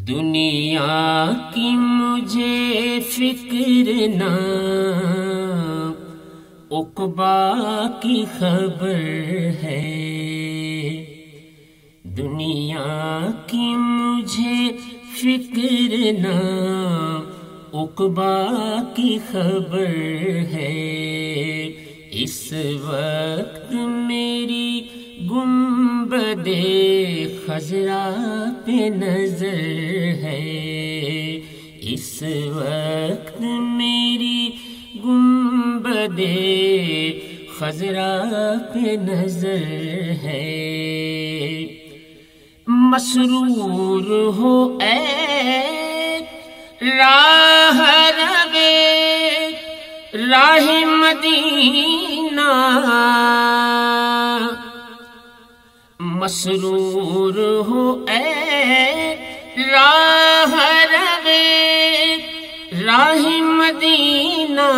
دنیا کی مجھے فکر نہ، عقبیٰ کی خبر ہے۔ دنیا کی مجھے فکر نہ، عقبیٰ کی خبر ہے۔ اس وقت میری گنبد خضرا پہ نظر ہے۔ اس وقت میری گنبد خضرا پہ نظر ہے۔ مسرور ہو اے راہ روے راہ مدینہ، مسرور ہو اے راہ روے راہ مدینہ،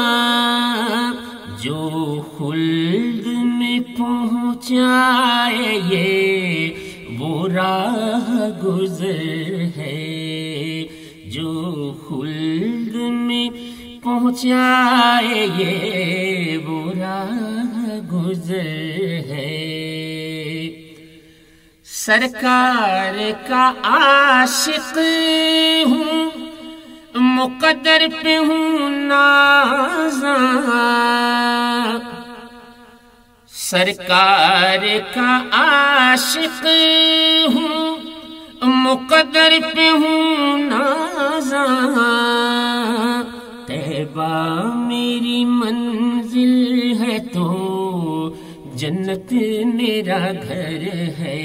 جو خلد میں پہنچائے یہ وہ راہ گزر ہے۔ جو خلد میں پہنچائے یہ وہ راہ گزر ہے۔ سرکار کا عاشق ہوں، مقدر پہ ہوں نازاں، سرکار کا عاشق ہوں، مقدر پہ ہوں نازاں۔ طیبہ میری منزل ہے تو جنت میرا گھر ہے۔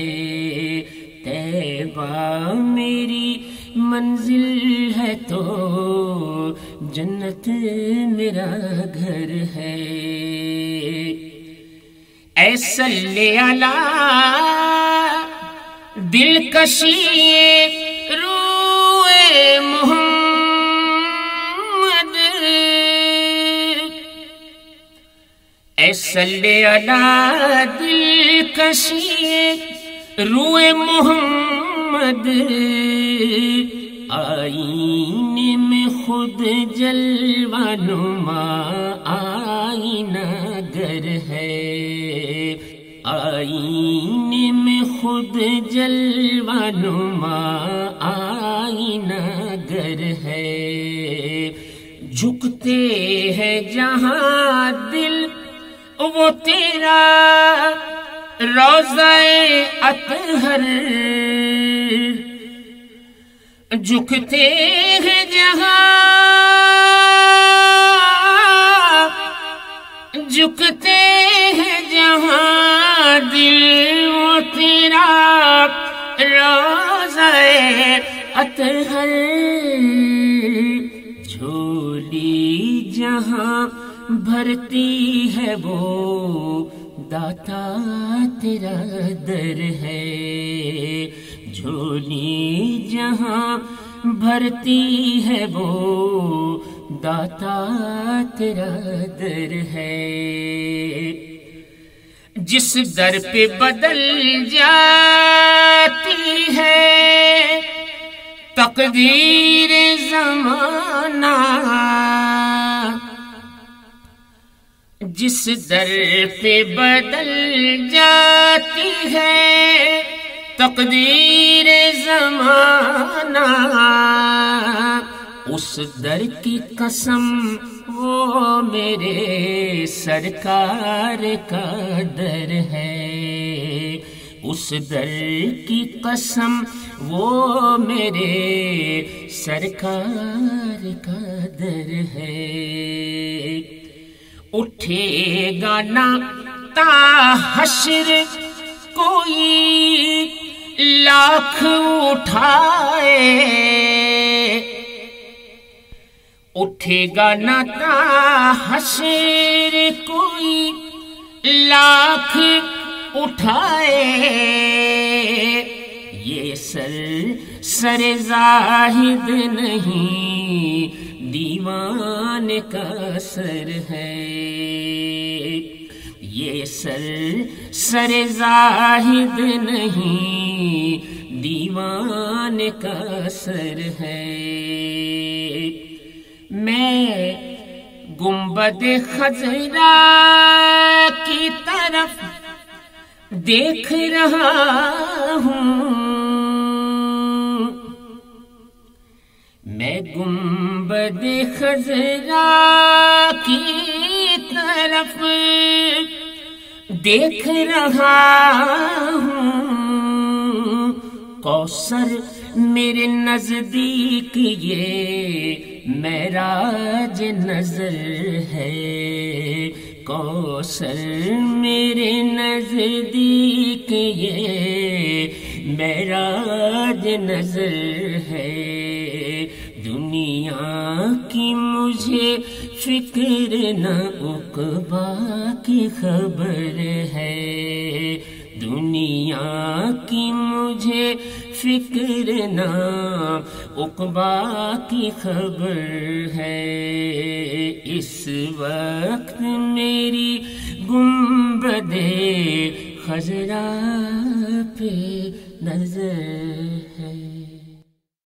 طیبہ میری منزل ہے تو جنت میرا گھر ہے۔ اے صلی علی دلکشی روئے محمد، اے صلی علی دلکشی روئے محمد، آئینے میں خود جلوہ نما آئینہ گر ہے۔ آئینے میں خود جلوہ نما آئینہ گر ہے۔ جھکتے ہیں جہاں دل وہ تیرا روضہ اطہر، جھکتے ہیں جہاں، جھکتے ہیں جہاں دل وہ تیرا روضہ اطہر، جھولی جہاں بھرتی ہے وہ داتا تیرا در ہے۔ جھولی جہاں بھرتی ہے وہ داتا تیرا در ہے۔ جس در پہ بدل جاتی ہے تقدیر زمانہ، جس در پہ بدل جاتی ہے تقدیر زمانہ، اس در کی قسم وہ میرے سرکار کا در ہے۔ اس در کی قسم وہ میرے سرکار کا در ہے۔ اٹھے گا نہ تا حشر کوئی لاکھ اٹھائے، اٹھے گا نہ تا حشر کوئی لاکھ اٹھائے، یہ سر زاہد نہیں دیوان کا سر ہے، یہ سر زاہد نہیں دیوانے کا اثر ہے۔ میں گنبد خضرا کی طرف دیکھ رہا ہوں، میں گنبد خضرا کی طرف دیکھ رہا ہوں، کوثر میرے نزدیک یہ معراج نظر ہے، کوثر میرے نزدیک یہ معراج نظر ہے۔ دنیا کی مجھے فکر نہ عقبا کی خبر ہے، دنیا کی مجھے فکر نہ عقبا کی خبر ہے۔ اس وقت میری گنبد خضرا پہ نظر ہے۔